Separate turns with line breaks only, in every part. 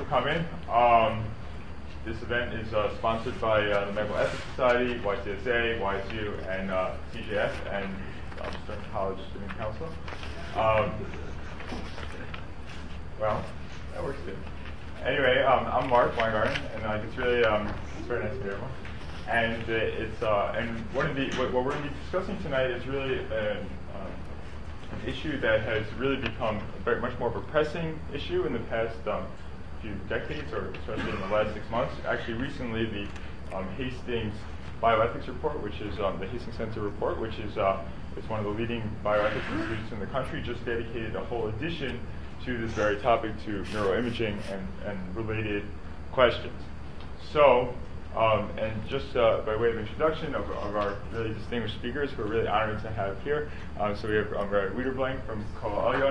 coming. This event is sponsored by the Medical Ethics Society, YCSA, YSU, and CJF, and Stern College Student Council. Well, that works too. Anyway, I'm Mark Weingarten, and it's really it's very nice to meet everyone. And and what we're going to be discussing tonight is really an issue that has really become very much more of a pressing issue in the past few decades, or especially in the last 6 months. Actually, recently the Hastings Bioethics Report, which is the Hastings Center report, which is it's one of the leading bioethics institutes in the country, just dedicated a whole edition to this very topic, to neuroimaging and related questions. So, and just by way of introduction of our really distinguished speakers, who we're really honored to have here. So we have Red Wiederblank from Kol Elyon.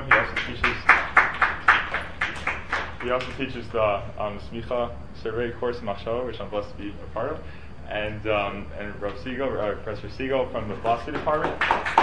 He also teaches the Smicha survey course in Machshava, which I'm blessed to be a part of, and Rav Siegel, Professor Siegel from the philosophy department.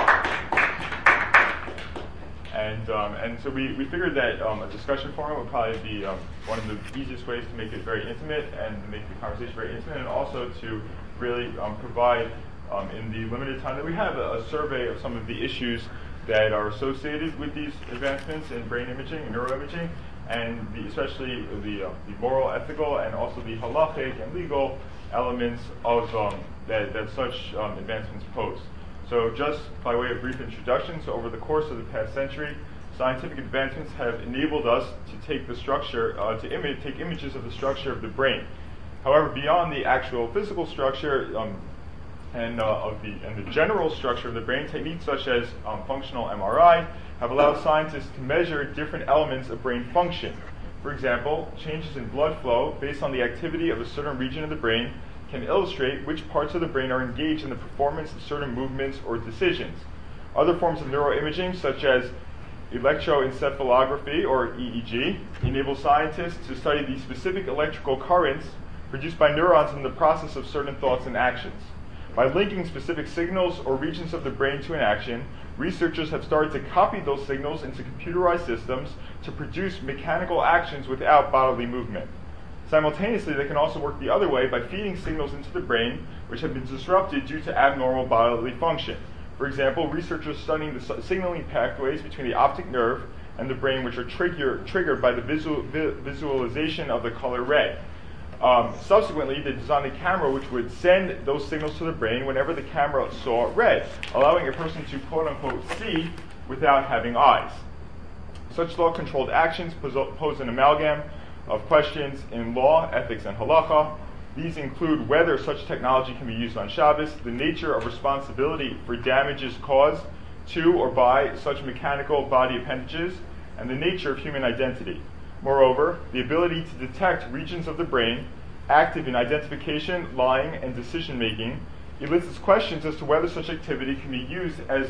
And so we figured that a discussion forum would probably be one of the easiest ways to make it very intimate and to make the conversation very intimate, and also to really provide, in the limited time that we have, a survey of some of the issues that are associated with these advancements in brain imaging and neuroimaging, and especially the moral, ethical, and also the halachic and legal elements of that such advancements pose. So just by way of brief introduction, so over the course of the past century, scientific advancements have enabled us to take the structure, take images of the structure of the brain. However, beyond the actual physical structure and the general structure of the brain, techniques such as functional MRI have allowed scientists to measure different elements of brain function. For example, changes in blood flow based on the activity of a certain region of the brain can illustrate which parts of the brain are engaged in the performance of certain movements or decisions. Other forms of neuroimaging, such as electroencephalography, or EEG, enable scientists to study the specific electrical currents produced by neurons in the process of certain thoughts and actions. By linking specific signals or regions of the brain to an action, researchers have started to copy those signals into computerized systems to produce mechanical actions without bodily movement. Simultaneously, they can also work the other way by feeding signals into the brain which have been disrupted due to abnormal bodily function. For example, researchers studying the signaling pathways between the optic nerve and the brain, which are triggered by the visualization of the color red. Subsequently, they designed a camera which would send those signals to the brain whenever the camera saw red, allowing a person to quote-unquote see without having eyes. Such law-controlled actions pose an amalgam of questions in law, ethics, and halacha. These include whether such technology can be used on Shabbos, the nature of responsibility for damages caused to or by such mechanical body appendages, and the nature of human identity. Moreover, the ability to detect regions of the brain active in identification, lying, and decision-making elicits questions as to whether such activity can be used as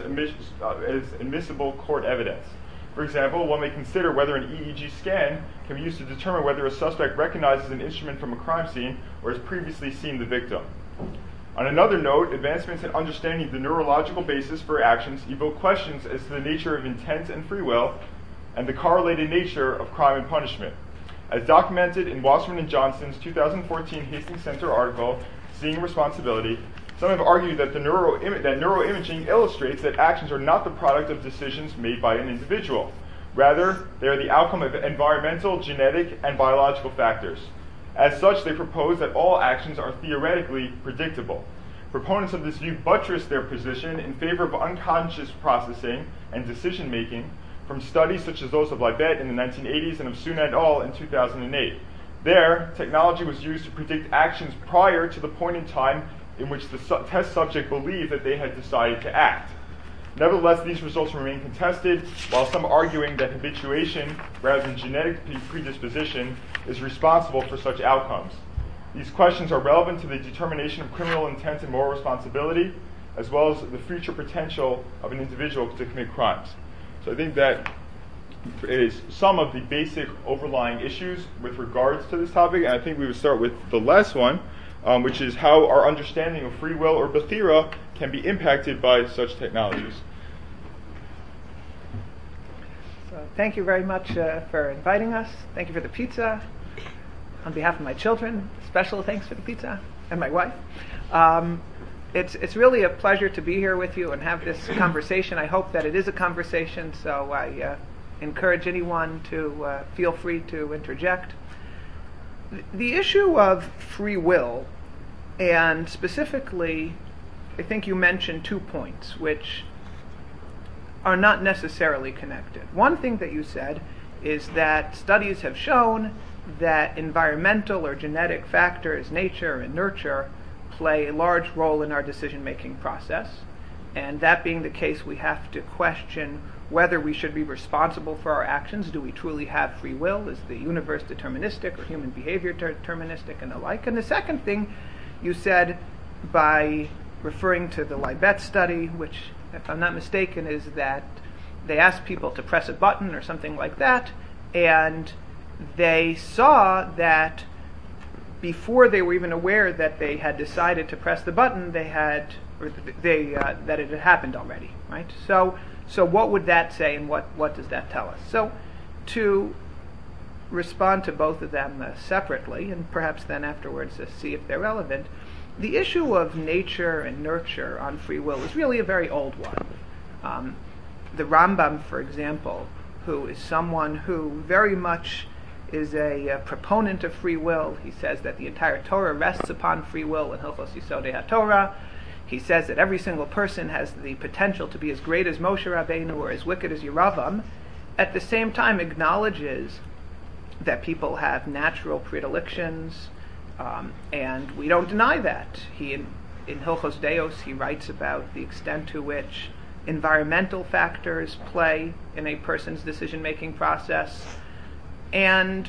admissible court evidence. For example, one may consider whether an EEG scan can be used to determine whether a suspect recognizes an instrument from a crime scene or has previously seen the victim. On another note, advancements in understanding the neurological basis for actions evoke questions as to the nature of intent and free will, and the correlated nature of crime and punishment. As documented in Wasserman and Johnson's 2014 Hastings Center article, Seeing Responsibility, some have argued that neuroimaging illustrates that actions are not the product of decisions made by an individual. Rather, they are the outcome of environmental, genetic, and biological factors. As such, they propose that all actions are theoretically predictable. Proponents of this view buttress their position in favor of unconscious processing and decision-making from studies such as those of Libet in the 1980s and of Soon et al. In 2008. There, technology was used to predict actions prior to the point in time in which the test subject believed that they had decided to act. Nevertheless, these results remain contested, while some arguing that habituation, rather than genetic predisposition, is responsible for such outcomes. These questions are relevant to the determination of criminal intent and moral responsibility, as well as the future potential of an individual to commit crimes. So I think that is some of the basic overlying issues with regards to this topic, and I think we would start with the last one, which is how our understanding of free will or bethira can be impacted by such technologies.
So thank you very much for inviting us. Thank you for the pizza. on behalf of my children, special thanks for the pizza, and my wife. It's really a pleasure to be here with you and have this conversation. I hope that it is a conversation, so I encourage anyone to feel free to interject. The issue of free will, and specifically, I think you mentioned 2 points, which are not necessarily connected. One thing that you said is that studies have shown that environmental or genetic factors, nature and nurture, play a large role in our decision-making process. And that being the case, we have to question whether we should be responsible for our actions. Do we truly have free will? Is the universe deterministic or human behavior deterministic and the like? And the second thing you said, by referring to the Libet study, which, if I'm not mistaken, is that they asked people to press a button or something like that, and they saw that before they were even aware that they had decided to press the button, that it had happened already, right? So what would that say, and what does that tell us? So to respond to both of them separately, and perhaps then afterwards see if they're relevant, the issue of nature and nurture on free will is really a very old one. The Rambam, for example, who is someone who very much is a proponent of free will. He says that the entire Torah rests upon free will in Hilchos Yisodei HaTorah. He says that every single person has the potential to be as great as Moshe Rabbeinu or as wicked as Yeravam. At the same time, acknowledges that people have natural predilections, and we don't deny that. In Hilchos Deos, he writes about the extent to which environmental factors play in a person's decision-making process. And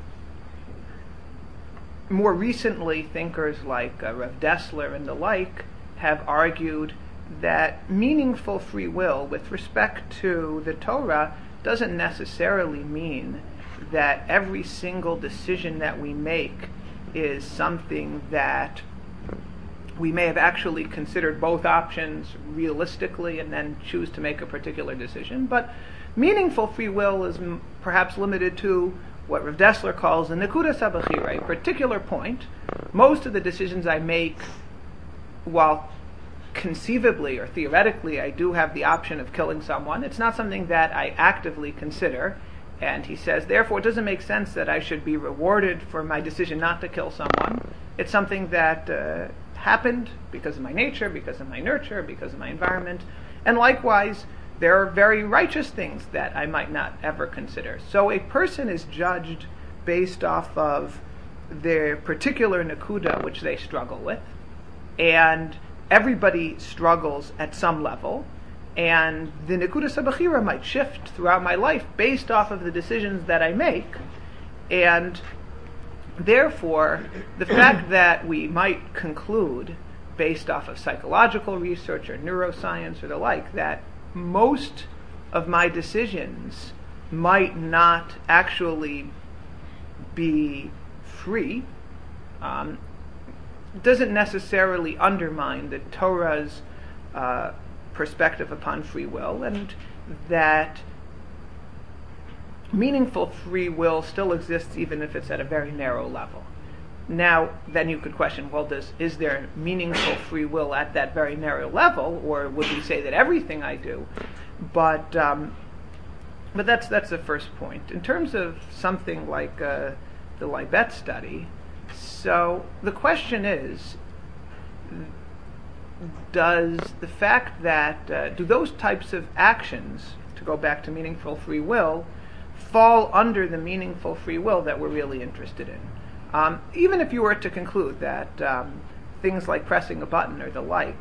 more recently, thinkers like Rav Dessler and the like have argued that meaningful free will with respect to the Torah doesn't necessarily mean that every single decision that we make is something that we may have actually considered both options realistically and then choose to make a particular decision. But meaningful free will is perhaps limited to what Rav Dessler calls a nekudas habechira, a particular point. Most of the decisions I make, while conceivably or theoretically I do have the option of killing someone, it's not something that I actively consider. And he says, therefore, it doesn't make sense that I should be rewarded for my decision not to kill someone. It's something that happened because of my nature, because of my nurture, because of my environment. And likewise, there are very righteous things that I might not ever consider. So a person is judged based off of their particular nakuda, which they struggle with. And everybody struggles at some level. And the nekudas habechira might shift throughout my life based off of the decisions that I make. And therefore, the fact that we might conclude, based off of psychological research or neuroscience or the like, that most of my decisions might not actually be free, doesn't necessarily undermine the Torah's perspective upon free will, and that meaningful free will still exists even if it's at a very narrow level. Now, then you could question, well, is there meaningful free will at that very narrow level, or would we say that everything I do? But that's the first point. In terms of something like the Libet study, so the question is, does the fact that, do those types of actions, to go back to meaningful free will, fall under the meaningful free will that we're really interested in? Even if you were to conclude that things like pressing a button or the like,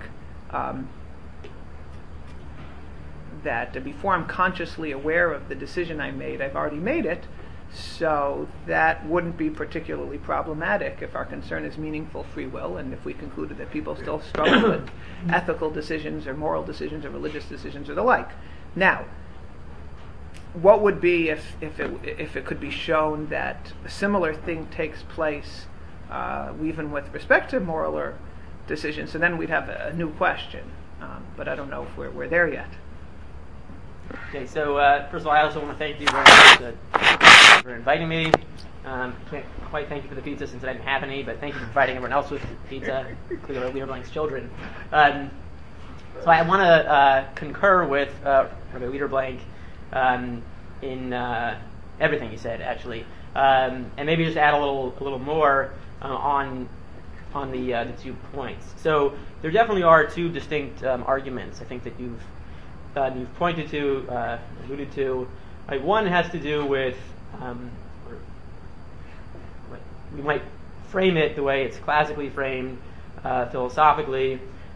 that before I'm consciously aware of the decision I made, I've already made it, so that wouldn't be particularly problematic if our concern is meaningful free will, and if we concluded that people still struggle with ethical decisions or moral decisions or religious decisions or the like. Now, what would be if it could be shown that a similar thing takes place even with respect to moral or decisions? So then we'd have a new question, but I don't know if we're there yet.
Okay, so first of all, I also want to thank you very much for inviting me. Can't quite thank you for the pizza since I didn't have any, but thank you for providing everyone else with pizza, including Rabbi Liederblank's children. So I want to concur with Rabbi Liederblank in everything he said, actually, and maybe just add a little more on the 2 points. So there definitely are two distinct arguments, I think, that you've pointed to, alluded to. One has to do with, we might frame it the way it's classically framed philosophically,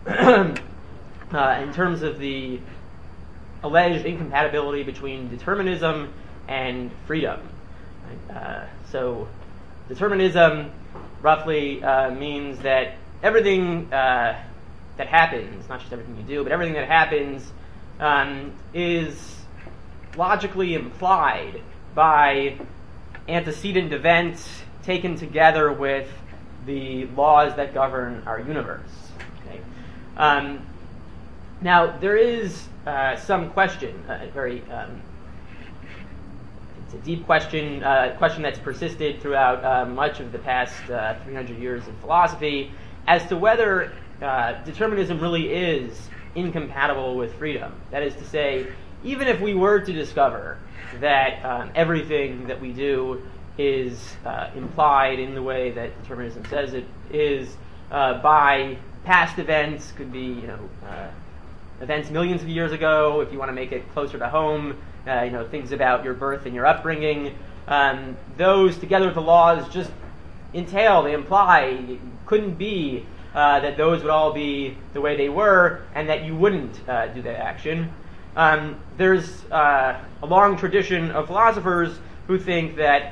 in terms of the alleged incompatibility between determinism and freedom. So determinism roughly means that everything that happens, not just everything you do, but everything that happens is logically implied by antecedent events taken together with the laws that govern our universe. Okay? Now, there is some question, it's a deep question, question that's persisted throughout much of the past 300 years of philosophy, as to whether determinism really is incompatible with freedom. That is to say, even if we were to discover that everything that we do is implied in the way that determinism says it is by past events, could be events millions of years ago. If you want to make it closer to home, things about your birth and your upbringing. Those, together with the laws, just entail, they imply, it couldn't be that those would all be the way they were, and that you wouldn't do that action. There's a long tradition of philosophers who think that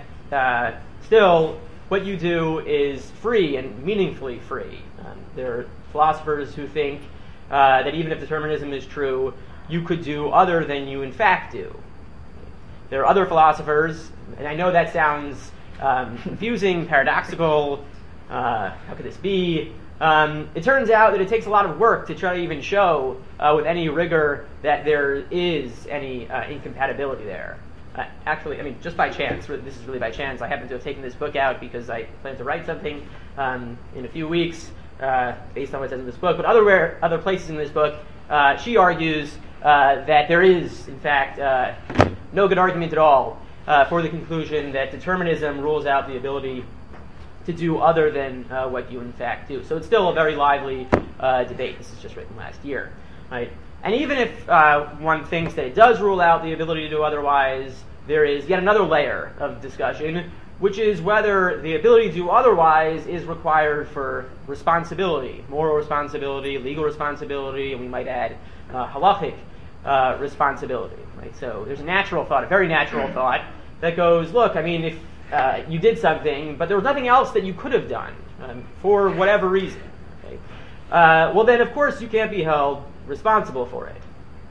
still what you do is free and meaningfully free. There are philosophers who think that even if determinism is true, you could do other than you in fact do. There are other philosophers, and I know that sounds confusing, paradoxical. How could this be? It turns out that it takes a lot of work to try to even show with any rigor that there is any incompatibility there. Actually, just by chance, this is really by chance, I happen to have taken this book out because I plan to write something in a few weeks based on what it says in this book. But other places in this book, she argues that there is, in fact, no good argument at all for the conclusion that determinism rules out the ability to do other than what you in fact do. So it's still a very lively debate. This is just written last year, right? And even if one thinks that it does rule out the ability to do otherwise, there is yet another layer of discussion, which is whether the ability to do otherwise is required for responsibility, moral responsibility, legal responsibility, and we might add halachic responsibility, right? So there's a natural thought, a very natural thought, that goes, look, if you did something, but there was nothing else that you could have done for whatever reason, okay? Well then, of course, you can't be held responsible for it.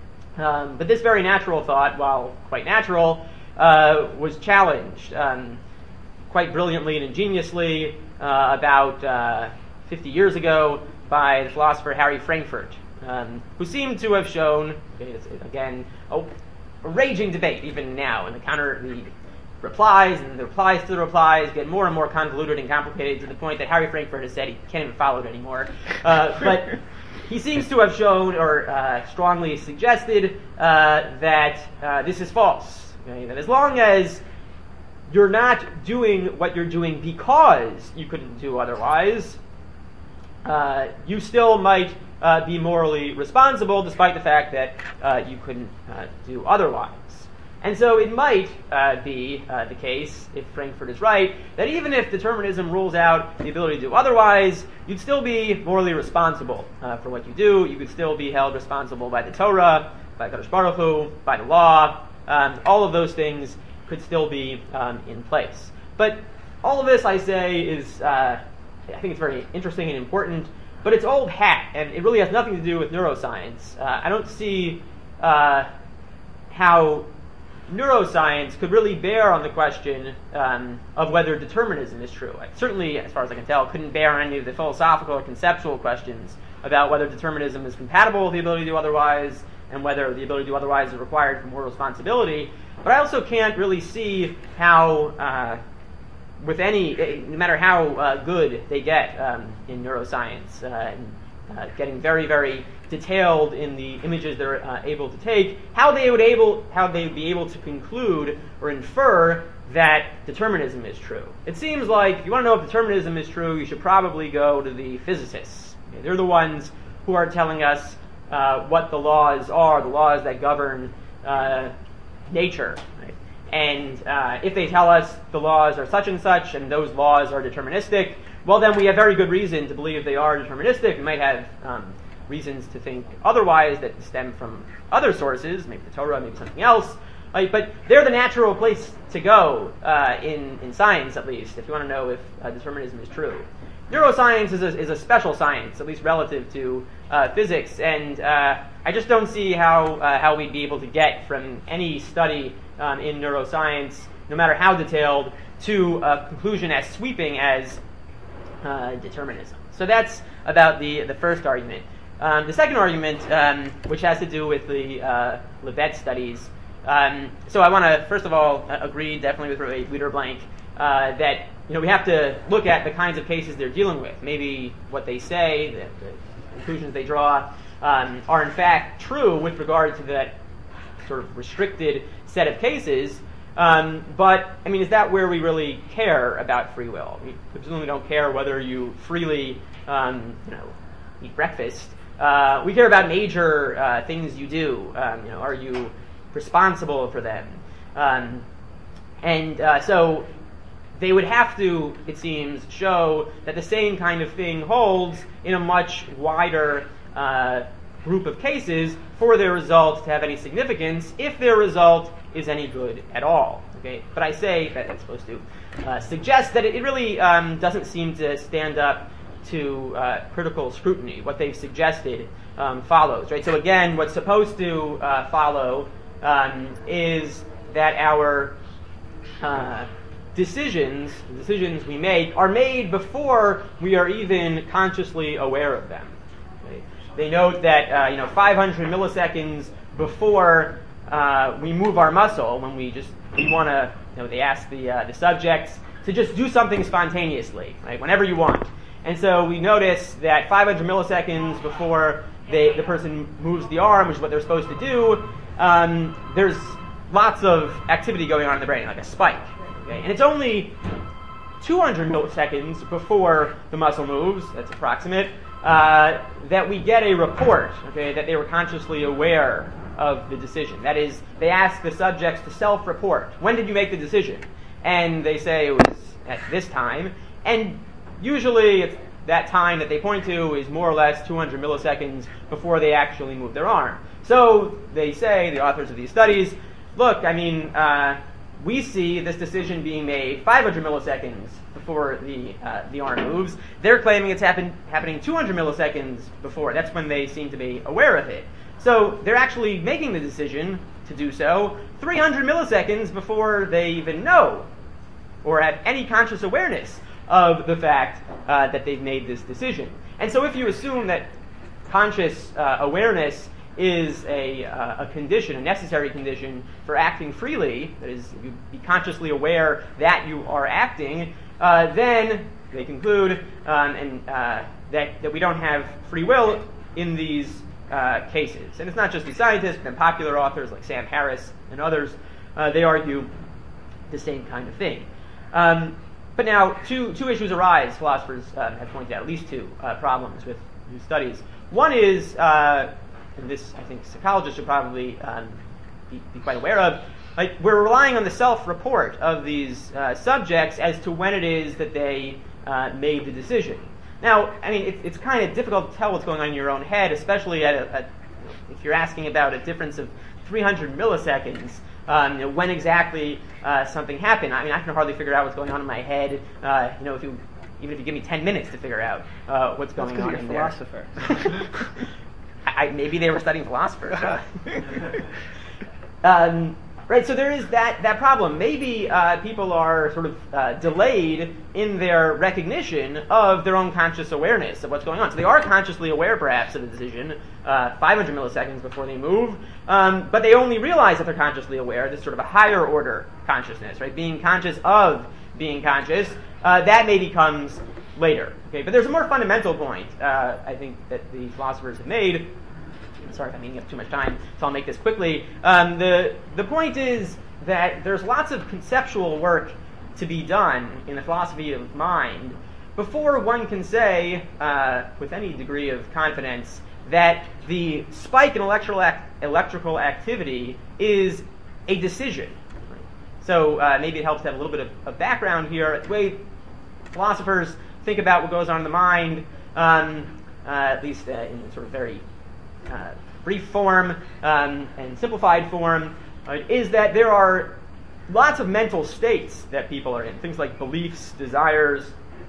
But this very natural thought, while quite natural, was challenged quite brilliantly and ingeniously about 50 years ago by the philosopher Harry Frankfurt, who seemed to have shown, again, a raging debate even now, and the replies and the replies to the replies get more and more convoluted and complicated to the point that Harry Frankfurt has said he can't even follow it anymore. But he seems to have shown or strongly suggested that this is false. Okay? That as long as you're not doing what you're doing because you couldn't do otherwise, you still might be morally responsible despite the fact that you couldn't do otherwise. And so it might be the case, if Frankfurt is right, that even if determinism rules out the ability to do otherwise, you'd still be morally responsible for what you do. You could still be held responsible by the Torah, by Kadosh Baruch Hu, by the law. All of those things could still be in place. But all of this, I say, is, I think it's very interesting and important, but it's old hat, and it really has nothing to do with neuroscience. I don't see how neuroscience could really bear on the question of whether determinism is true. Certainly, as far as I can tell, couldn't bear on any of the philosophical or conceptual questions about whether determinism is compatible with the ability to do otherwise and whether the ability to do otherwise is required for moral responsibility. But I also can't really see how with any, no matter how good they get in neuroscience, getting very, very detailed in the images they're able to take, how they would be able to conclude or infer that determinism is true. It seems like if you want to know if determinism is true, you should probably go to the physicists. Okay, they're the ones who are telling us what the laws are, the laws that govern nature. Right? And if they tell us the laws are such and those laws are deterministic, well, then we have very good reason to believe they are deterministic. We might have reasons to think otherwise that stem from other sources, maybe the Torah, maybe something else. But they're the natural place to go in science, at least, if you want to know if determinism is true. Neuroscience is a special science, at least relative to physics, and I just don't see how we'd be able to get from any study in neuroscience, no matter how detailed, to a conclusion as sweeping as determinism. So that's about the first argument. The second argument, which has to do with the Levet studies. So I want to first of all agree definitely with Reuter Blank that we have to look at the kinds of cases they're dealing with. Maybe what they say, the conclusions they draw, are in fact true with regard to that sort of restricted set of cases. But I mean, is that where we really care about free will? We presumably don't care whether you freely, eat breakfast. We care about major things you do. Are you responsible for them? So they would have to, it seems, show that the same kind of thing holds in a much wider group of cases for their result to have any significance, if their result is any good at all. Okay, but I say that it's supposed to suggest that it really doesn't seem to stand up to critical scrutiny. What they've suggested follows, right? So again, what's supposed to follow is that our decisions we make are made before we are even consciously aware of them. Okay? They note that 500 milliseconds before we move our muscle, when we want to, they ask the subjects to just do something spontaneously, right? Whenever you want. And so we notice that 500 milliseconds before the person moves the arm, which is what they're supposed to do, there's lots of activity going on in the brain, like a spike. Okay? And it's only 200 milliseconds before the muscle moves, that's approximate, that we get a report, okay, that they were consciously aware of the decision. That is, they ask the subjects to self-report. When did you make the decision? And they say it was at this time. And usually it's that time that they point to is more or less 200 milliseconds before they actually move their arm. So they say, the authors of these studies, look, I mean, we see this decision being made 500 milliseconds before the arm moves. They're claiming it's happening 200 milliseconds before. That's when they seem to be aware of it. So they're actually making the decision to do so 300 milliseconds before they even know or have any conscious awareness of the fact that they've made this decision. And so if you assume that conscious awareness is a condition, a necessary condition for acting freely, that is, you be consciously aware that you are acting, then they conclude that we don't have free will in these cases. And it's not just the scientists, but popular authors like Sam Harris and others, they argue the same kind of thing. But now, two issues arise, philosophers have pointed out, at least two problems with these studies. One is, and this I think psychologists should probably be quite aware of, like, we're relying on the self-report of these subjects as to when it is that they made the decision. Now, I mean, it's kind of difficult to tell what's going on in your own head, especially if you're asking about a difference of 300 milliseconds, when exactly something happened. I mean, I can hardly figure out what's going on in my head, even if you give me 10 minutes to figure out what's going on in there.
Philosopher.
Maybe they were studying philosophers. Right, so there is that problem. Maybe people are sort of delayed in their recognition of their own conscious awareness of what's going on. So they are consciously aware, perhaps, of a decision 500 milliseconds before they move, but they only realize that they're consciously aware. This is sort of a higher order consciousness, right? Being conscious of being conscious, that maybe comes later. Okay, but there's a more fundamental point, I think, that the philosophers have made. Sorry if I'm eating up too much time, so I'll make this quickly. The point is that there's lots of conceptual work to be done in the philosophy of mind before one can say, with any degree of confidence, that the spike in electrical activity is a decision. So maybe it helps to have a little bit of background here. The way philosophers think about what goes on in the mind, at least in sort of very brief form and simplified form, is that there are lots of mental states that people are in. Things like beliefs, desires,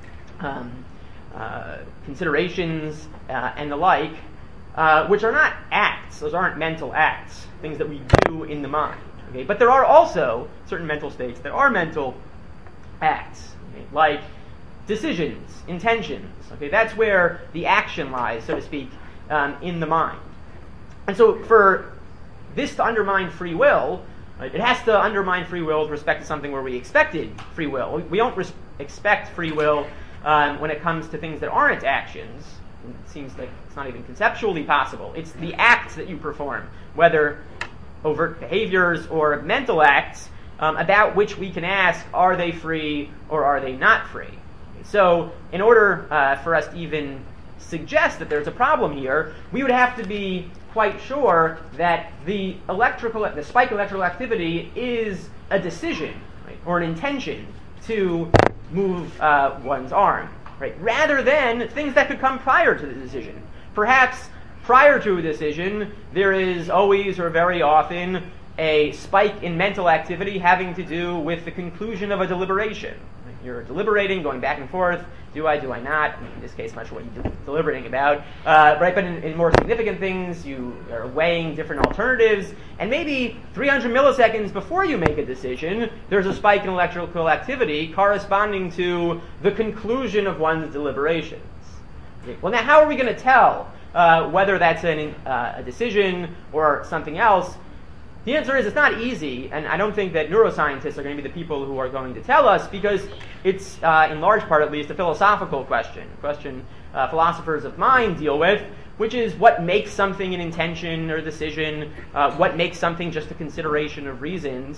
considerations, and the like, which are not acts. Those aren't mental acts, things that we do in the mind. Okay? But there are also certain mental states that are mental acts, okay? Like decisions, intentions. Okay? That's where the action lies, so to speak, in the mind. And so for this to undermine free will, it has to undermine free will with respect to something where we expected free will. We don't expect free will when it comes to things that aren't actions. It seems like it's not even conceptually possible. It's the acts that you perform, whether overt behaviors or mental acts, about which we can ask, are they free or are they not free? So in order for us to even suggest that there's a problem here, we would have to be quite sure that the spike electrical activity is a decision, right, or an intention to move one's arm, right, rather than things that could come prior to the decision. Perhaps prior to a decision, there is always or very often a spike in mental activity having to do with the conclusion of a deliberation. You're deliberating, going back and forth. Do I, do I not? In this case, I'm not sure what you're deliberating about. Right, but in more significant things, you are weighing different alternatives. And maybe 300 milliseconds before you make a decision, there's a spike in electrical activity corresponding to the conclusion of one's deliberations. Okay. Well, now, how are we going to tell whether that's a decision or something else? The answer is it's not easy, and I don't think that neuroscientists are going to be the people who are going to tell us, because it's, in large part at least, a philosophical question, a question philosophers of mind deal with, which is what makes something an intention or decision, what makes something just a consideration of reasons,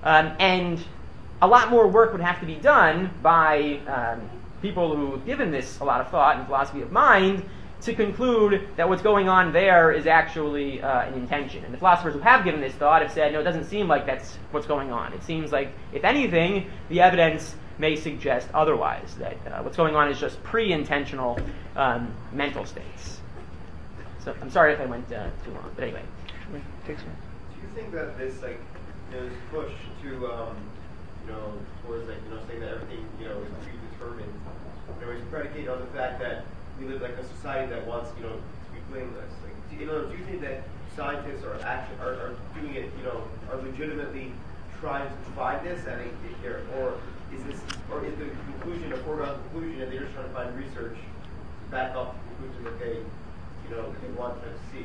and a lot more work would have to be done by people who have given this a lot of thought in philosophy of mind to conclude that what's going on there is actually an intention. And the philosophers who have given this thought have said, no, it doesn't seem like that's what's going on. It seems like, if anything, the evidence may suggest otherwise, that what's going on is just pre-intentional mental states. So I'm sorry if I went too long, but anyway.
Do you think that this, this push to, towards, saying that everything, is predetermined, is predicated on the fact that we live like a society that wants, to be blameless. Do you think that scientists are doing it, are legitimately trying to find this, or is the conclusion a foregone conclusion, and they're just trying to find research to back up the conclusion that they want to see?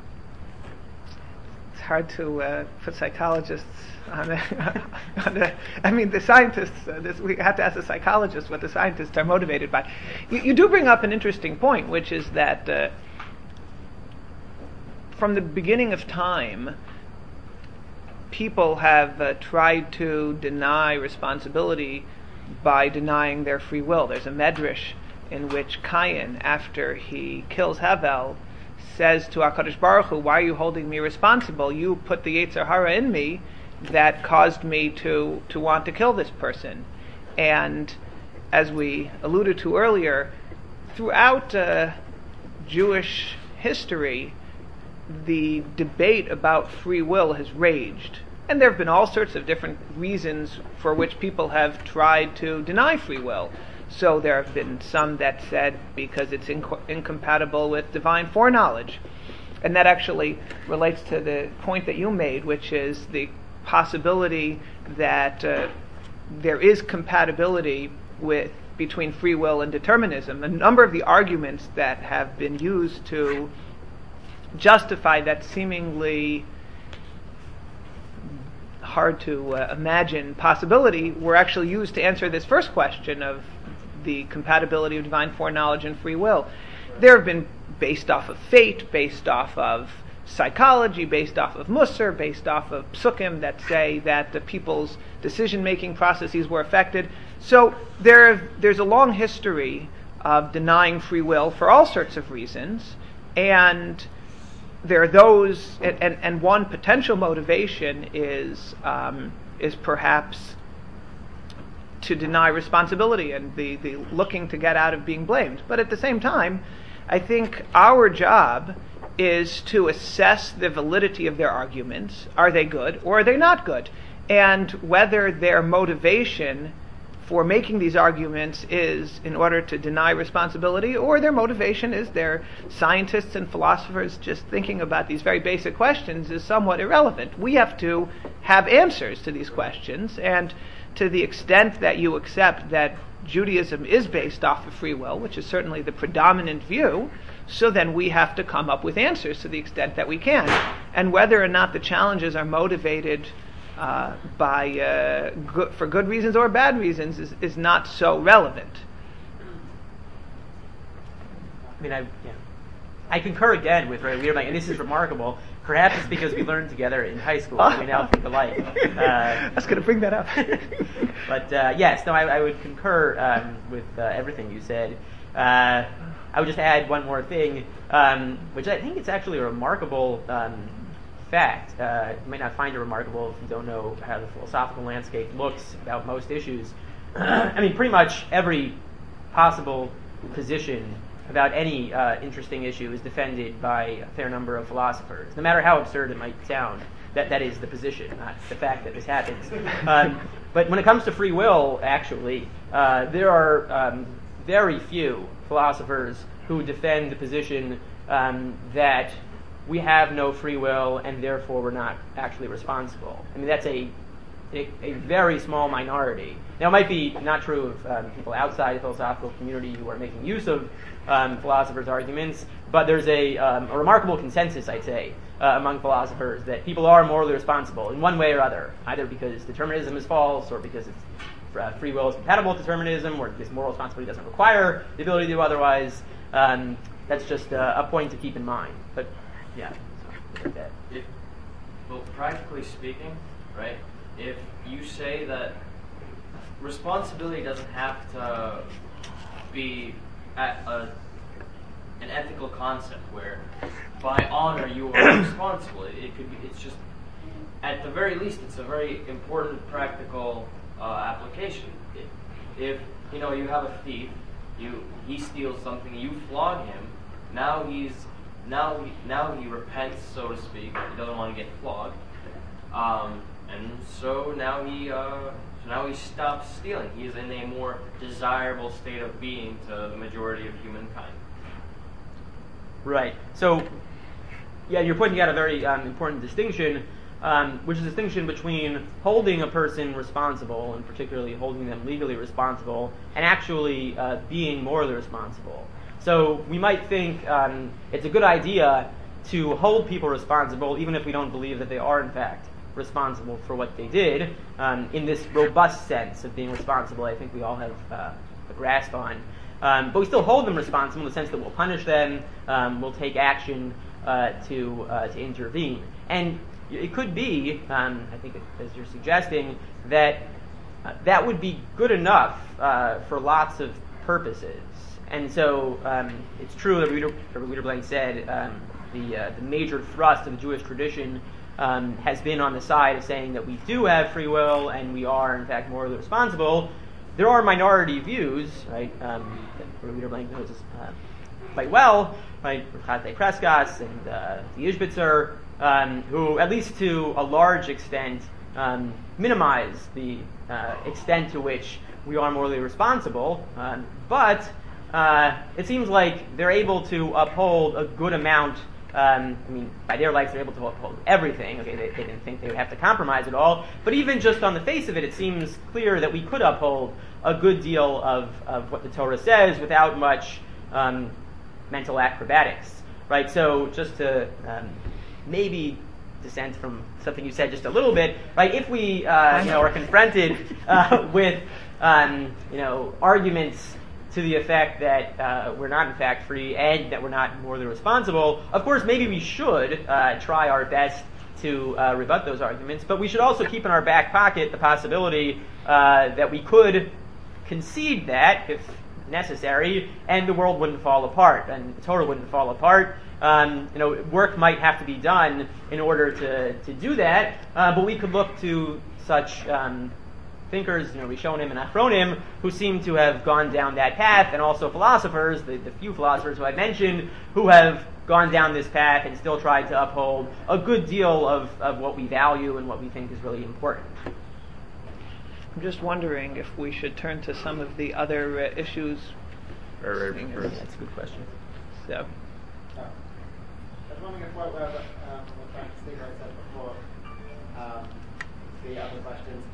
It's hard to put psychologists on the scientists, we have to ask the psychologists what the scientists are motivated by. You do bring up an interesting point, which is that from the beginning of time, people have tried to deny responsibility by denying their free will. There's a medrash in which Cain, after he kills Havel, says to HaKadosh Baruch Hu, why are you holding me responsible? You put the Yetzer Hara in me that caused me to want to kill this person. And as we alluded to earlier, throughout Jewish history, the debate about free will has raged. And there have been all sorts of different reasons for which people have tried to deny free will. So there have been some that said because it's incompatible with divine foreknowledge. And that actually relates to the point that you made, which is the possibility that there is compatibility between free will and determinism. A number of the arguments that have been used to justify that seemingly hard to imagine possibility were actually used to answer this first question of the compatibility of divine foreknowledge and free will. There have been based off of fate, based off of psychology, based off of Musser, based off of psukim that say that the people's decision-making processes were affected. So there's a long history of denying free will for all sorts of reasons, and there are those, and one potential motivation is perhaps to deny responsibility and the looking to get out of being blamed. But at the same time, I think our job is to assess the validity of their arguments. Are they good or are they not good? And whether their motivation for making these arguments is in order to deny responsibility, or their motivation is they're scientists and philosophers just thinking about these very basic questions, is somewhat irrelevant. We have to have answers to these questions, and to the extent that you accept that Judaism is based off of free will, which is certainly the predominant view, so then we have to come up with answers to the extent that we can. And whether or not the challenges are motivated for good reasons or bad reasons is not so relevant.
I mean, I concur again with Ray Wiederbein, and this is remarkable. Perhaps it's because we learned together in high school, and we now think alike.
I was going to bring that up.
But yes, no, I would concur with everything you said. I would just add one more thing, which I think it's actually a remarkable fact. You might not find it remarkable if you don't know how the philosophical landscape looks about most issues. I mean, pretty much every possible position about any interesting issue is defended by a fair number of philosophers, no matter how absurd it might sound. That is the position, not the fact that this happens. But when it comes to free will, actually, there are very few philosophers who defend the position that we have no free will and therefore we're not actually responsible. I mean, that's a very small minority. Now, it might be not true of people outside the philosophical community who are making use of philosophers' arguments, but there's a remarkable consensus, I'd say, among philosophers that people are morally responsible in one way or other, either because determinism is false or because free will is compatible with determinism or because moral responsibility doesn't require the ability to do otherwise. That's just a point to keep in mind. But, yeah, so like that.
Well, practically speaking, right, if you say that responsibility doesn't have to be an ethical concept where by honor you are responsible. It could be. It's just, at the very least, it's a very important practical application. If you have a thief, he steals something, you flog him. Now he repents, so to speak. He doesn't want to get flogged, and so now he stops stealing. He is in a more desirable state of being to the majority of humankind.
Right. So, yeah, you're pointing out a very important distinction, which is a distinction between holding a person responsible, and particularly holding them legally responsible, and actually being morally responsible. So we might think it's a good idea to hold people responsible, even if we don't believe that they are, in fact, responsible for what they did, in this robust sense of being responsible. I think we all have a grasp on. But we still hold them responsible in the sense that we'll punish them, we'll take action to intervene. And it could be, I think as you're suggesting, that that would be good enough for lots of purposes. And so it's true that Wiederbein said the major thrust of the Jewish tradition has been on the side of saying that we do have free will and we are, in fact, morally responsible. There are minority views, right, that Wiederbein knows quite well, right, Chate Preskas and the Ishbitzer, who, at least to a large extent, minimize the extent to which we are morally responsible, but it seems like they're able to uphold a good amount I mean, by their lights, they're able to uphold everything. Okay, they didn't think they would have to compromise at all. But even just on the face of it, it seems clear that we could uphold a good deal of what the Torah says without much mental acrobatics, right? So just to maybe dissent from something you said just a little bit, right? If we are confronted with arguments to the effect that we're not in fact free and that we're not morally responsible, of course maybe we should try our best to rebut those arguments, but we should also keep in our back pocket the possibility that we could concede that, if necessary, and the world wouldn't fall apart, and the Torah wouldn't fall apart. Work might have to be done in order to do that, but we could look to such thinkers, Rishonim and Achronim, who seem to have gone down that path, and also philosophers, the few philosophers who I mentioned, who have gone down this path and still tried to uphold a good deal of what we value and what we think is really important.
I'm just wondering if we should turn to some of the other issues.
That's a good question.
So,
I was wondering if what Dr. Stiegler said before, the other questions,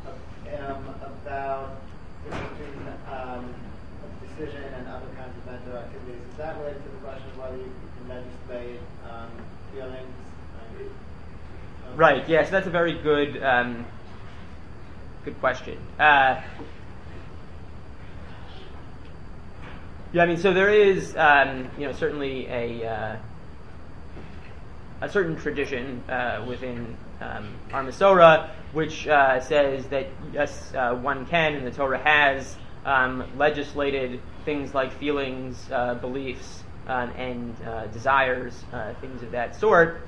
about between decision and other kinds of mental activities. Is that related to the question of whether you can legislate feelings?
Right, yes, that's a very good question. So there is, certainly a certain tradition within our Masorah which says that yes, one can, and the Torah has legislated things like feelings, beliefs, and desires, things of that sort.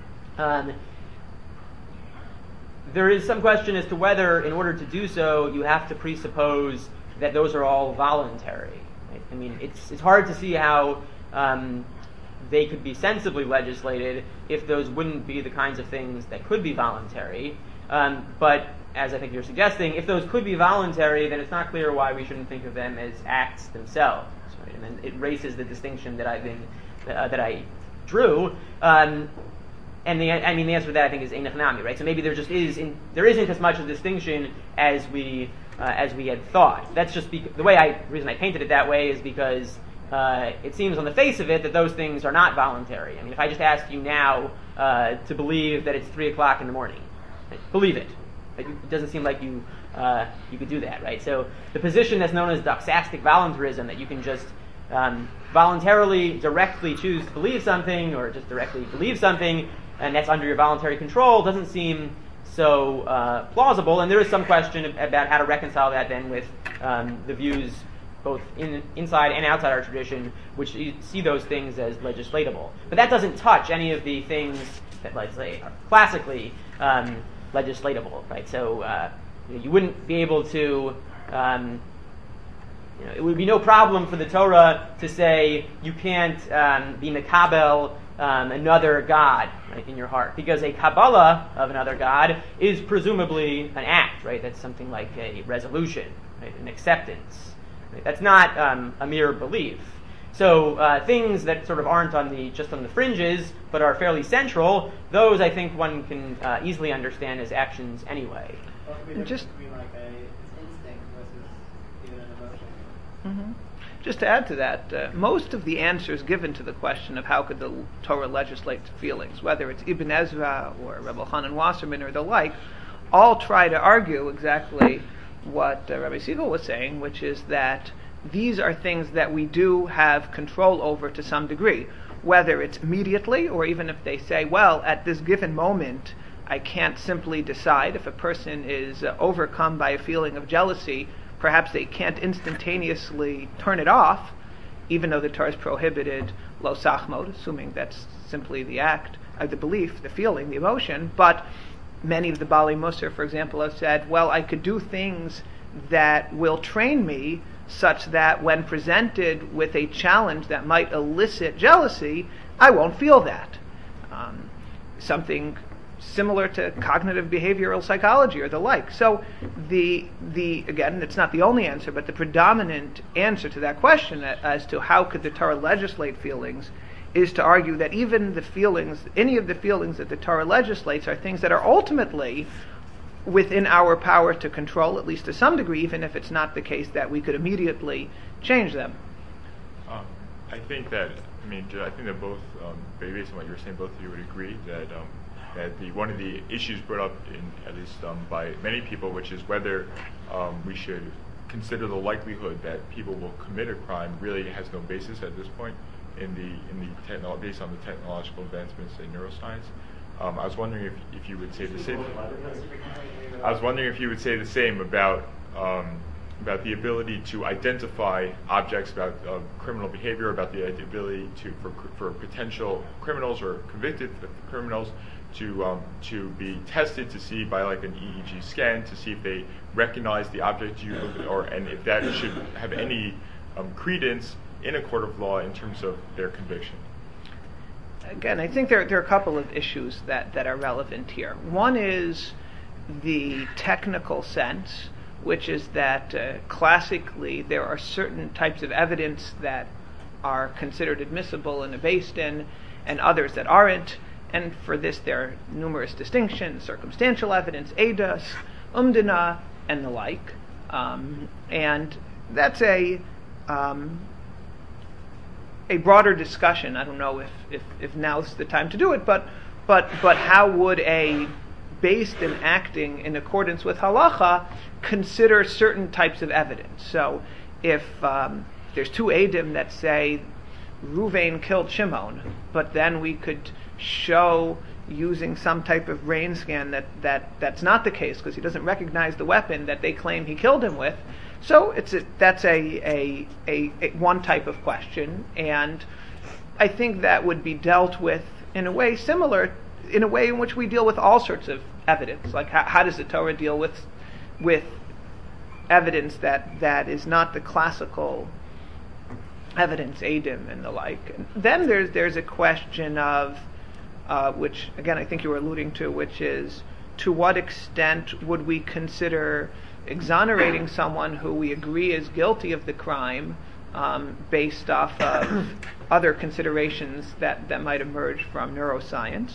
There is some question as to whether, in order to do so, you have to presuppose that those are all voluntary. Right? I mean, it's hard to see how they could be sensibly legislated if those wouldn't be the kinds of things that could be voluntary. But as I think you're suggesting, if those could be voluntary, then it's not clear why we shouldn't think of them as acts themselves. Right? And then it erases the distinction that I drew. And the answer to that, I think, is ein echnami, right? So maybe there isn't as much a distinction as we had thought. That's just the reason I painted it that way is because it seems on the face of it that those things are not voluntary. I mean, if I just asked you now to believe that it's 3:00 in the morning, right? Believe it. Right? It doesn't seem like you could do that, right? So the position that's known as doxastic voluntarism, that you can just voluntarily, directly choose to believe something, or just directly believe something, and that's under your voluntary control, doesn't seem so plausible. And there is some question about how to reconcile that then with the views both inside and outside our tradition, which see those things as legislatable. But that doesn't touch any of the things that, let's say, are classically legislatable, right? So you wouldn't be able to... it would be no problem for the Torah to say you can't be mekabel another god, right, in your heart, because a Kabbalah of another god is presumably an act, right? That's something like a resolution, right? An acceptance. Right? That's not a mere belief. So things that sort of aren't just on the fringes, but are fairly central, those I think one can easily understand as actions anyway.
Just between like it's instinct versus even an emotion.
Mm-hmm. Just to add to that, most of the answers given to the question of how could the Torah legislate feelings, whether it's Ibn Ezra or Rebbe Hanan Wasserman or the like, all try to argue exactly what Rabbi Siegel was saying, which is that these are things that we do have control over to some degree, whether it's immediately or even if they say, well, at this given moment, I can't simply decide. If a person is overcome by a feeling of jealousy, perhaps they can't instantaneously turn it off, even though the Torah has prohibited lo sachmod, assuming that's simply the act, the belief, the feeling, the emotion. But many of the Bali Musar, for example, have said, well, I could do things that will train me such that when presented with a challenge that might elicit jealousy, I won't feel that. Something similar to cognitive behavioral psychology or the like. So again, it's not the only answer, but the predominant answer to that question as to how could the Torah legislate feelings is to argue that even the feelings, any of the feelings that the Torah legislates, are things that are ultimately within our power to control, at least to some degree, even if it's not the case that we could immediately change them.
I think that both, based on what you were saying, both of you would agree that one of the issues brought up at least by many people, which is whether we should consider the likelihood that people will commit a crime, really has no basis at this point based on the technological advancements in neuroscience. I was wondering if you would say the same. I was wondering if you would say the same about the ability to identify objects, about criminal behavior, about the ability for potential criminals or convicted criminals to be tested to see by like an EEG scan to see if they recognize the object and if that should have any credence in a court of law in terms of their conviction.
Again, I think there are a couple of issues that are relevant here. One is the technical sense, which is that classically there are certain types of evidence that are considered admissible in a Beis Din and others that aren't. And for this there are numerous distinctions: circumstantial evidence, eidos, umdina, and the like. And that's a broader discussion. I don't know if now's the time to do it, but how would a Beis Din acting in accordance with halacha consider certain types of evidence? So if there's two Eidim that say Ruvain killed Shimon, but then we could show using some type of brain scan that's not the case because he doesn't recognize the weapon that they claim he killed him with. So that's a one type of question, and I think that would be dealt with in a way similar, in a way in which we deal with all sorts of evidence. Like how does the Torah deal with evidence that is not the classical evidence, Eidim and the like. And then there's a question of which again I think you were alluding to, which is to what extent would we consider exonerating someone who we agree is guilty of the crime based off of other considerations that might emerge from neuroscience.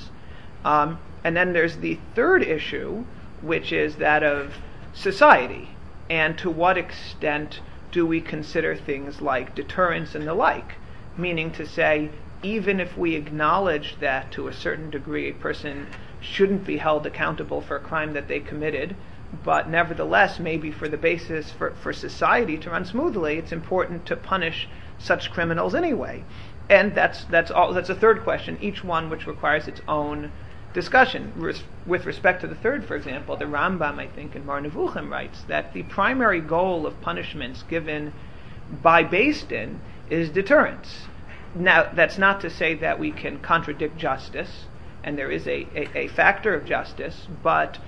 And then there's the third issue, which is that of society, and to what extent do we consider things like deterrence and the like, meaning to say, even if we acknowledge that to a certain degree a person shouldn't be held accountable for a crime that they committed, but nevertheless, maybe for the basis for society to run smoothly, it's important to punish such criminals anyway. And that's a third question, each one which requires its own discussion. With respect to the third, for example, the Rambam, I think, in Mar Nevuchim writes that the primary goal of punishments given by Beis Din is deterrence. Now, that's not to say that we can contradict justice, and there is a factor of justice, but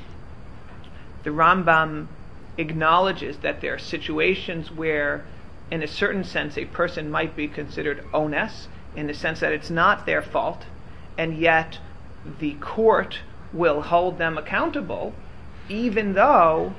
the Rambam acknowledges that there are situations where, in a certain sense, a person might be considered ones, in the sense that it's not their fault, and yet the court will hold them accountable, even though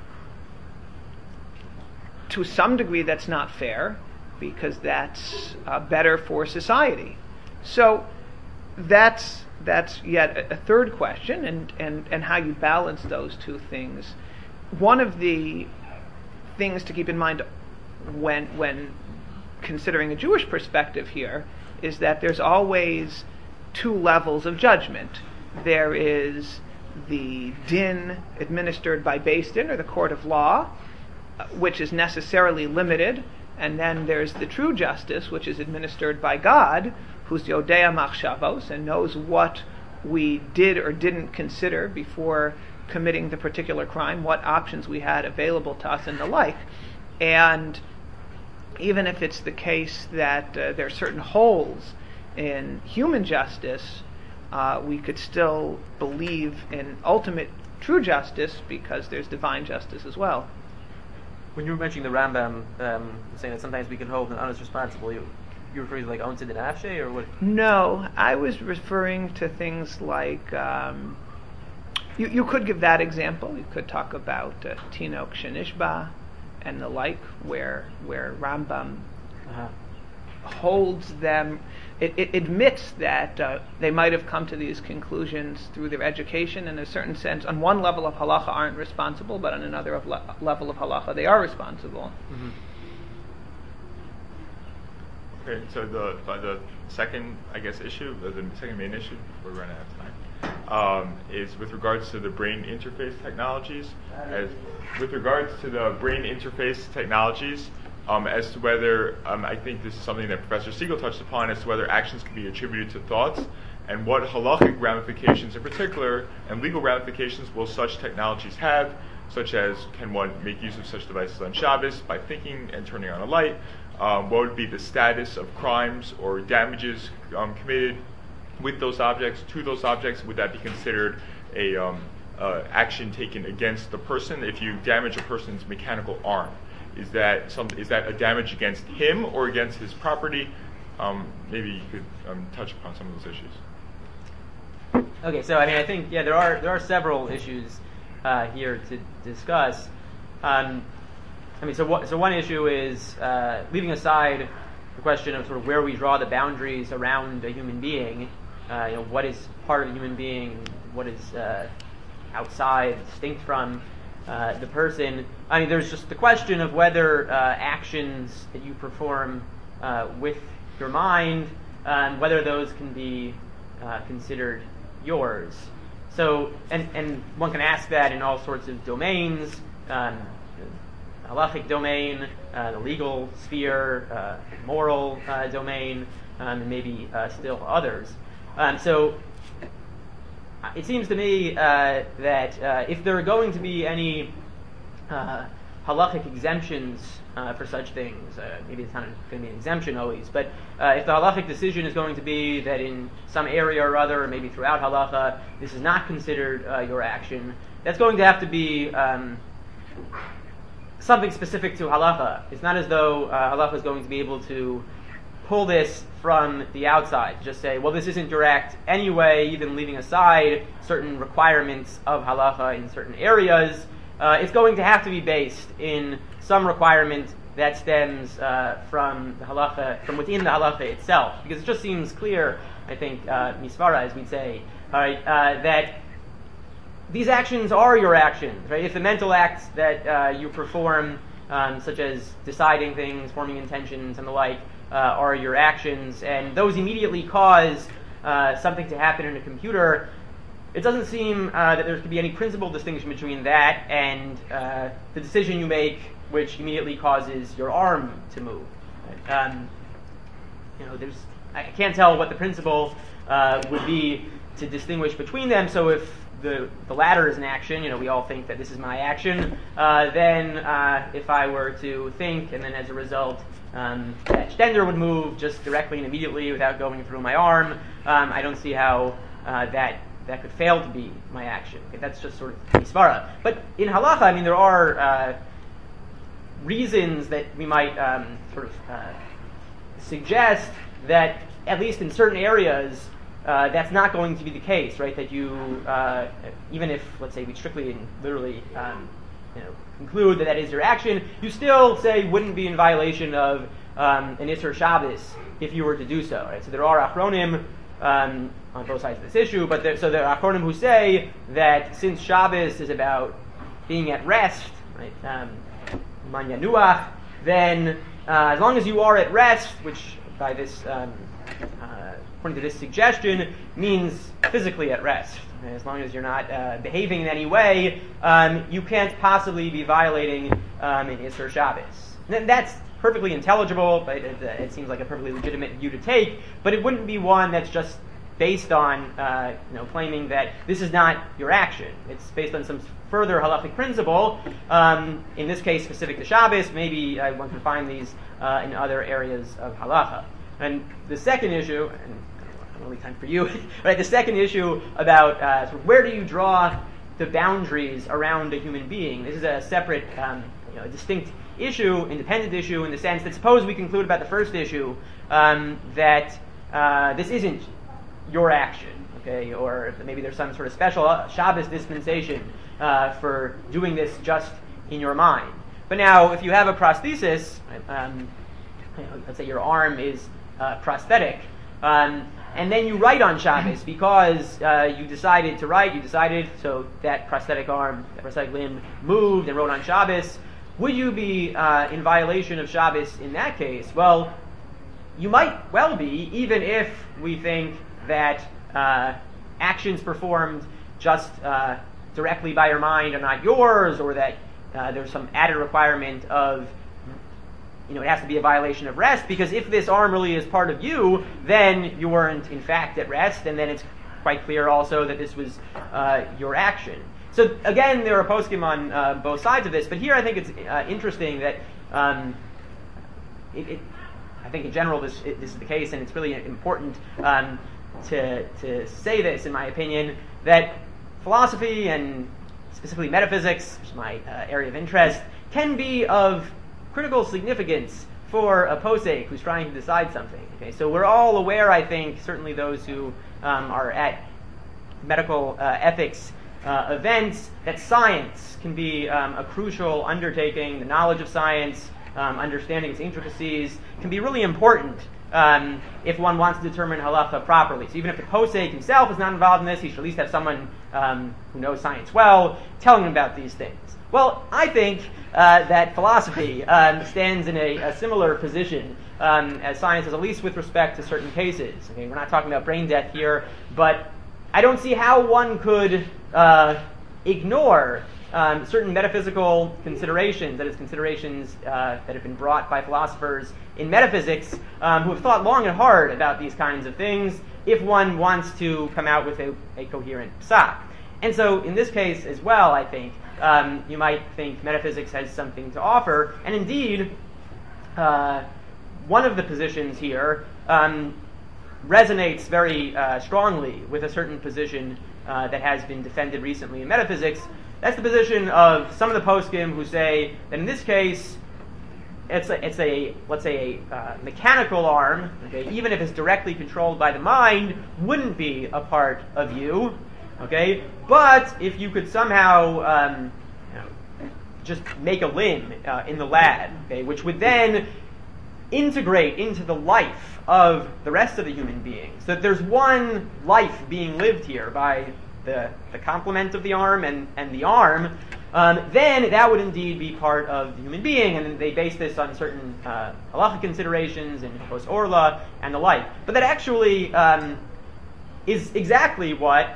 to some degree that's not fair, because that's better for society. So that's yet a third question, and how you balance those two things. One of the things to keep in mind when considering a Jewish perspective here is that there's always two levels of judgment. There is the din administered by Beis Din, or the court of law, which is necessarily limited, and then there's the true justice, which is administered by God, who's Yodea Machshavos, and knows what we did or didn't consider before committing the particular crime, what options we had available to us, and the like. And even if it's the case that there are certain holes in human justice, we could still believe in ultimate true justice because there's divine justice as well.
When you were mentioning the Rambam saying that sometimes we can hold an honest responsible, you're referring to like Onsid and Afshe, or what?
No, I was referring to things like you could give that example. You could talk about Tinok Shenishba and the like, where Rambam holds them. It admits that they might have come to these conclusions through their education. In a certain sense, on one level of halacha aren't responsible, but on another level of halacha they are responsible.
Mm-hmm.
Okay, so the second, I guess, issue, the second main issue, we're running out of time, is with regards to the brain interface technologies. With regards to the brain interface technologies, as to whether, I think this is something that Professor Siegel touched upon, as to whether actions can be attributed to thoughts, and what halachic ramifications in particular, and legal ramifications will such technologies have, such as can one make use of such devices on Shabbos by thinking and turning on a light, what would be the status of crimes or damages committed with those objects, to those objects, would that be considered a action taken against the person? If you damage a person's mechanical arm, is that a damage against him or against his property? Maybe you could touch upon some of those issues.
Okay, so I think there are several issues here to discuss. So one issue is leaving aside the question of sort of where we draw the boundaries around a human being. What is part of a human being, what is outside, distinct from the person. There's just the question of whether actions that you perform with your mind, whether those can be considered yours. So, and one can ask that in all sorts of domains, halachic domain, the legal sphere, moral domain, and maybe still others. So it seems to me that if there are going to be any halachic exemptions for such things, maybe it's not going to be an exemption always, but if the halachic decision is going to be that in some area or other, or maybe throughout halacha, this is not considered your action, that's going to have to be something specific to halacha. It's not as though halacha is going to be able to pull this from the outside, just say, well, this isn't your act anyway, even leaving aside certain requirements of halacha in certain areas. It's going to have to be based in some requirement that stems from the halacha, from within the halacha itself, because it just seems clear, I think, misvara, as we'd say, that these actions are your actions, right? If the mental acts that you perform, such as deciding things, forming intentions, and the like, are your actions, and those immediately cause something to happen in a computer, it doesn't seem that there could be any principal distinction between that and the decision you make, which immediately causes your arm to move. I can't tell what the principle would be to distinguish between them. So if the latter is an action, we all think that this is my action, then if I were to think, and then as a result that stender would move just directly and immediately without going through my arm, I don't see how that could fail to be my action. Okay, that's just sort of misvara. But in halacha, there are reasons that we might suggest that at least in certain areas that's not going to be the case, right? That you, even if, let's say, we strictly and literally conclude that is your action, you still, say, wouldn't be in violation of an Isser Shabbos if you were to do so, right? So there are Achronim on both sides of this issue, but there are Achronim who say that since Shabbos is about being at rest, right, man yanuach, then as long as you are at rest, which by this, according to this suggestion, means physically at rest. Okay? As long as you're not behaving in any way, you can't possibly be violating an Isser Shabbos. And that's perfectly intelligible, but it seems like a perfectly legitimate view to take, but it wouldn't be one that's just based on claiming that this is not your action. It's based on some further halachic principle, in this case specific to Shabbos. Maybe one can find these in other areas of halacha. And the second issue, and I don't really time for you, right? The second issue about where do you draw the boundaries around a human being? This is a separate, distinct issue, independent issue, in the sense that suppose we conclude about the first issue that this isn't your action, okay, or maybe there's some sort of special Shabbos dispensation for doing this just in your mind. But now, if you have a prosthesis, let's say your arm is prosthetic, and then you write on Shabbos because you decided to write, so that prosthetic arm, that prosthetic limb moved and wrote on Shabbos. Would you be in violation of Shabbos in that case? Well, you might well be, even if we think that actions performed just directly by your mind are not yours, or that there's some added requirement of, it has to be a violation of rest, because if this arm really is part of you, then you weren't in fact at rest, and then it's quite clear also that this was your action. So again, there are poskim on both sides of this, but here I think it's interesting that I think in general this is the case, and it's really important to say this, in my opinion, that philosophy and specifically metaphysics, which is my area of interest, can be of critical significance for a posek who's trying to decide something. Okay, so we're all aware, I think, certainly those who are at medical ethics events, that science can be a crucial undertaking. The knowledge of science, understanding its intricacies, can be really important if one wants to determine halacha properly. So even if the posek himself is not involved in this, he should at least have someone who knows science well telling him about these things. Well, I think that philosophy stands in a similar position as science is, at least with respect to certain cases. Okay, we're not talking about brain death here, but I don't see how one could ignore certain metaphysical considerations, that is, considerations that have been brought by philosophers in metaphysics who have thought long and hard about these kinds of things, if one wants to come out with a coherent psak. And so in this case as well, I think, you might think metaphysics has something to offer, and indeed, one of the positions here resonates very strongly with a certain position that has been defended recently in metaphysics. That's the position of some of the poskim who say that in this case, it's a let's say a mechanical arm, okay, even if it's directly controlled by the mind, wouldn't be a part of you, okay. But if you could somehow just make a limb in the lab, okay, which would then integrate into the life of the rest of the human being, so that there's one life being lived here by the complement of the arm and the arm, then that would indeed be part of the human being, and they base this on certain halachic considerations and post orla and the like. But that actually is exactly what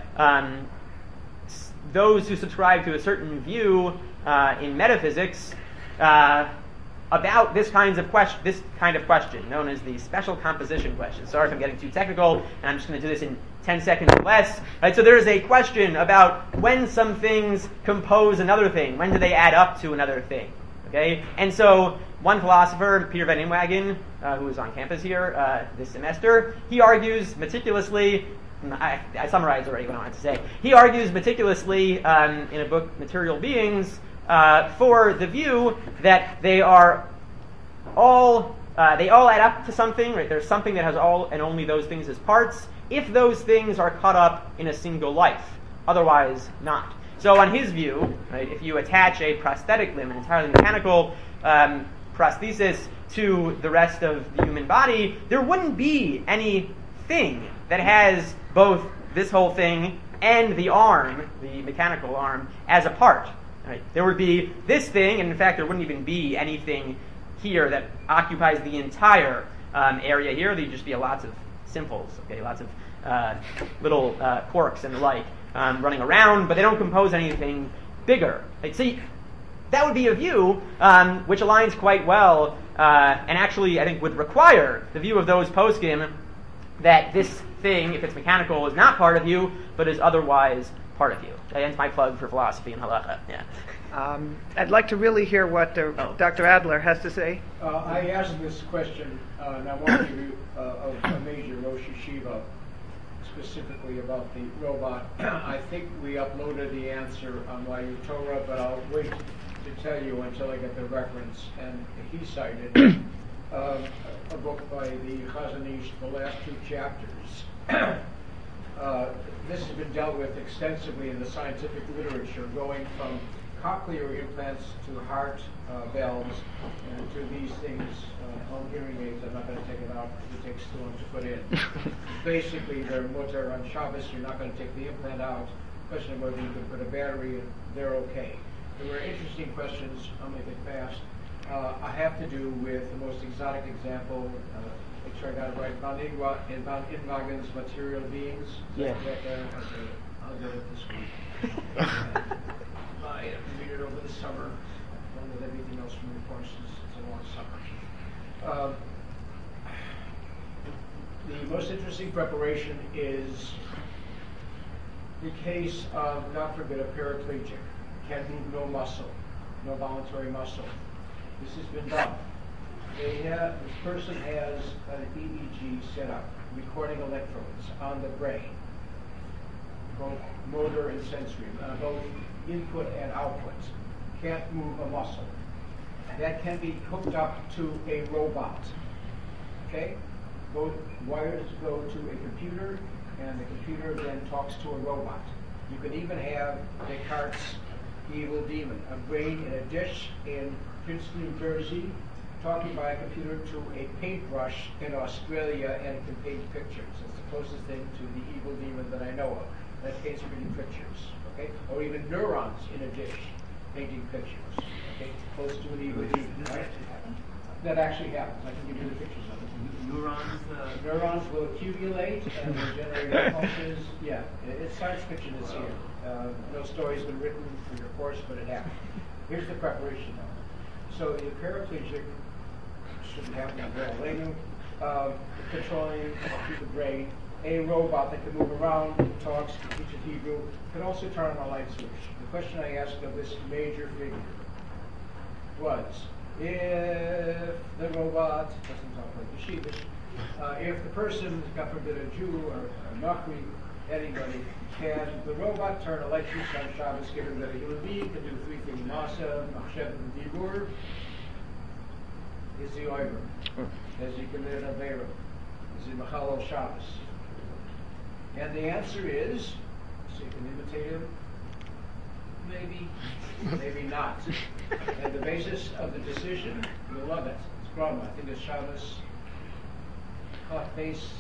those who subscribe to a certain view in metaphysics about this kind of question, known as the special composition question. Sorry if I'm getting too technical, and I'm just going to do this in 10 seconds or less. Right, so there is a question about when some things compose another thing. When do they add up to another thing? Okay, and so one philosopher, Peter Van Inwagen, who is on campus here this semester, he argues meticulously. I summarized already what I wanted to say. He argues meticulously in a book, Material Beings, for the view that they are all add up to something. Right? There's something that has all and only those things as parts, if those things are caught up in a single life. Otherwise, not. So on his view, right, if you attach a prosthetic limb, an entirely mechanical prosthesis, to the rest of the human body, there wouldn't be anything that has both this whole thing and the arm, the mechanical arm, as a part. Right? There would be this thing, and in fact there wouldn't even be anything here that occupies the entire area here. There'd just be lots of simples, okay, lots of little quarks and the like running around, but they don't compose anything bigger. Right? See, that would be a view which aligns quite well, and actually I think would require the view of those poskim that this thing, if it's mechanical, is not part of you, but is otherwise part of you. That ends my plug for philosophy and halacha. Yeah.
I'd like to really hear what Dr. Adler has to say.
I asked this question, and I want to give you a major Rosh Yeshiva specifically about the robot. I think we uploaded the answer on YU Torah, but I'll wait to tell you until I get the reference. And he cited a book by the Chazon Ish, the last 2 chapters. This has been dealt with extensively in the scientific literature, going from cochlear implants to heart valves and to these things, home hearing aids. I'm not going to take it out because it takes too long to put in. Basically, they're mutter on Shabbos. You're not going to take the implant out. Question of whether you can put a battery in, they're okay. There were interesting questions. I'll make it fast. I have to do with the most exotic example. Make sure I got it right. Von Inwagen's Material Beings.
Yeah.
I'll get it this week. I have to read it over the summer. Along with everything else from the courses. It's a long summer. The most interesting preparation is the case of, God forbid, a paraplegic. Can move no muscle, no voluntary muscle. This has been done. This person has an EEG set up, recording electrodes on the brain, both motor and sensory, both input and output. Can't move a muscle. That can be hooked up to a robot. Okay? Both wires go to a computer, and the computer then talks to a robot. You can even have Descartes' evil demon, a brain in a dish in Princeton, New Jersey, talking by a computer to a paintbrush in Australia, and it can paint pictures. It's the closest thing to the evil demon that I know of. That paints pretty pictures, okay? Or even neurons in a dish painting pictures, okay? Close to an evil demon, right? That actually happens. I can give you the pictures of it. Neurons will accumulate and will generate impulses. Yeah, it's science fiction that's here. No story's been written for your course, but it happened. Here's the preparation though. So the paraplegic shouldn't happen in real layman, controlling through the brain, a robot that can move around, talks, can teach in Hebrew, can also turn on a light switch. The question I asked of this major figure was, if the robot, doesn't talk like the sheepish, if the person, God forbid, a Jew or a Nachri, anybody, can the robot turn a light switch on Shabbos, given that a human being can do three things, Masa, Machshev, and Dibur, is the Oiver. Has he committed a Aveira? Is he Machalo Shabbos? And the answer is, so you can imitate him, maybe, maybe not. And the basis of the decision, you'll love it. It's Grama. I think it's Shabbos, base.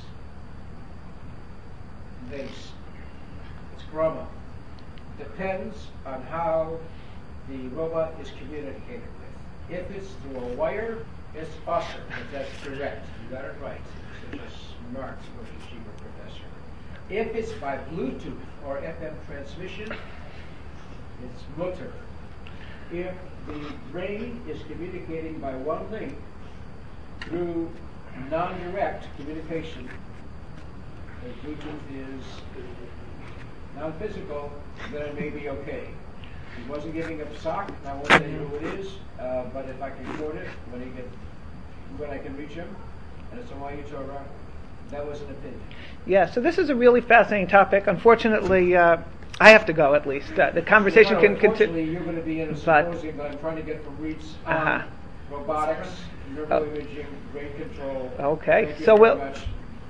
It's Grama. Depends on how the robot is communicated with. If it's through a wire, it's awesome. If that's correct, you got it right. Such a smart Yeshiva professor. If it's by Bluetooth or FM transmission, it's mutter. If the brain is communicating by one link through non-direct communication, the Bluetooth is non-physical, then it may be okay. He wasn't giving a sock, and I won't tell you who it is, but if I can quote it when I can reach him, and it's a YU Torah, that was an opinion.
Yeah, so this is a really fascinating topic. Unfortunately, I have to go at least. The conversation can continue.
Unfortunately, you're going to be in a symposium that I'm trying to get from REITs on robotics, neuroimaging, brain control.
Okay,
Thank you
so
very much.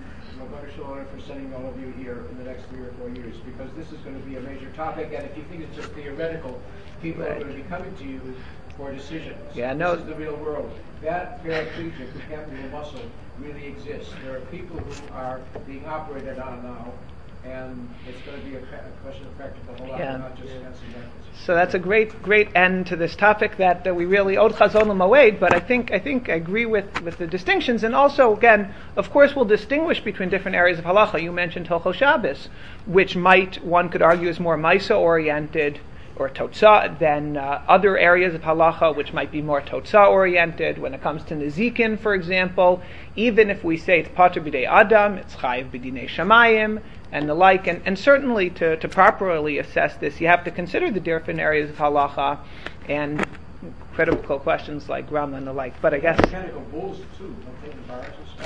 For sending all of you here in the next 3 or 4 years, because this is going to be a major topic, and if you think it's just theoretical, people are going to be coming to you for decisions.
Yeah, no.
This is the real world. That paraplegic who can't move a muscle really exists. There are people who are being operated on now, and it's going to be a question of practical whole lot, not just fancy methods.
So that's a great end to this topic that we really od chazon l'moed. But I think I agree with the distinctions, and also again, of course, we'll distinguish between different areas of halacha. You mentioned Hilchos Shabbos, which one could argue is more Maisa oriented or Totzah than other areas of halacha, which might be more Totzah oriented. When it comes to Nezikin, for example, even if we say it's Pater b'dei Adam, it's Chayiv b'dinei Shamayim, and the like, and certainly to properly assess this, you have to consider the different areas of halacha and critical questions like Rama and the like. But I guess.
Mechanical bulls too. Don't take the viruses.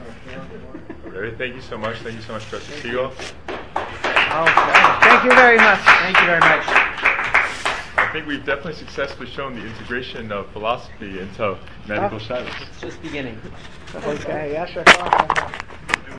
Thank you so much. Thank you so much, Professor Siegel.
Okay. Thank you very much.
Thank you very much.
I think we've definitely successfully shown the integration of philosophy into medical science.
It's just beginning.
Okay. Yes, sir.